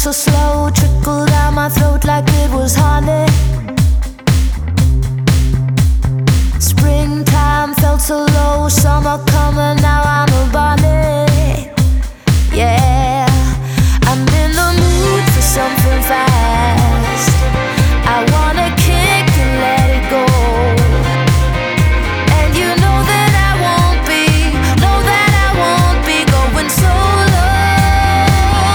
so slow, trickled down my throat like it was honey. Springtime felt so low, summer coming, now I'm a bunny.